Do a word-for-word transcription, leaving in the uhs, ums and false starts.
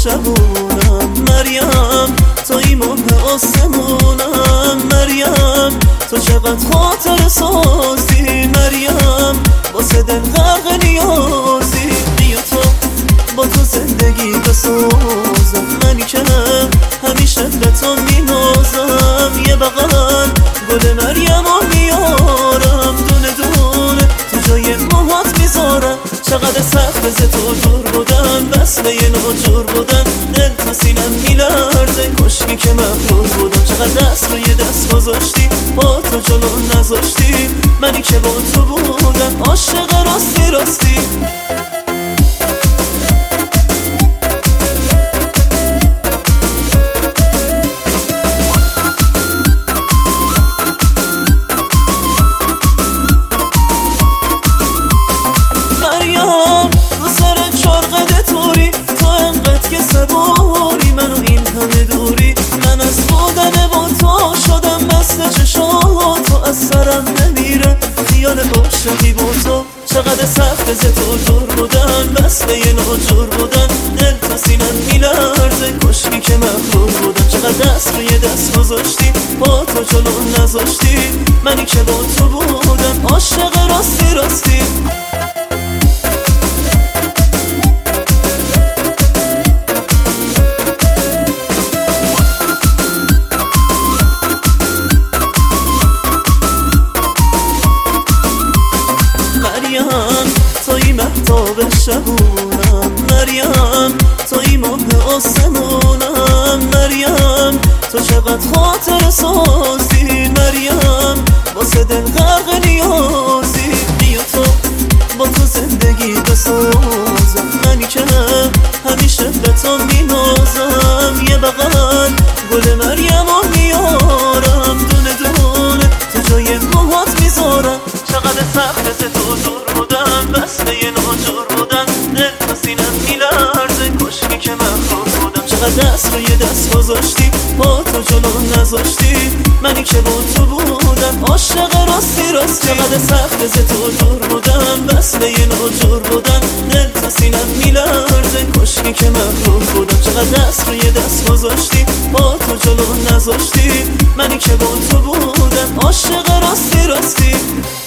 شبونم مریم، توی ماه آسمونم مریم، تو چقدر خاطر سازی مریم، واسه دل غرق نیازی. بیا تو با تو زندگی بسازم، منی که همیشه به تو مینازم. یه بغل گل مریم رو میارم، دونه دونه تو جای موهات میذارم. چقدر سخت ز تو دور بودن، وصله ناجور بودن، دل تو سینم میلرزه، کشکی که مغرور بودم. چقدر دست روی دست گذاشتی، با تو جلو نذاشتی، منی که با تو بودم عاشق راستی راستی. رو سر چرقد توری، تو انقدر که صبوری، منو این همه دوری. من از بودن با تو شدم مست چشات، تو از سرم نمیره خیال عاشقی با تو. چقدر سخت ز تو دور بودن، بسته ناجور بودن، دل تو سینم میلرزه، کشکی که مغرور بودم. چقدر دست روی دست گذاشتی، با تو جلو نذاشتی، منی که با تو بودم عاشق راستی راستی. توی مهتاب شبونم مریم، توی ماه آسمونم مریم، تو چقدر خاطر سازی مریم، واسه دل غرق نیازی. بیا تو با تو زندگی بسازم، منی که همیشه به تو مینازم. یه بغل گل مریم رو میارم، دونه دونه تو جای موهات میذارم. چقدر سخت ز تو دور بودن، بسته ناجور بودن، دل تو سینم میلرزه، کشکی که مغرور بودم. چقدر دست روی دست گذاشتی، با تو جلو نذاشتی، منی که با تو بودم عاشق راستی راستی. چقدر سخت ز تو دور بودن، بسته ناجور بودن، دل تو سینم میلرزه، کشکی که مغرور بودم. چقدر دست روی دست گذاشتی، با تو جلو نذاشتی، منی که با تو بودم عاشق راستی راستی.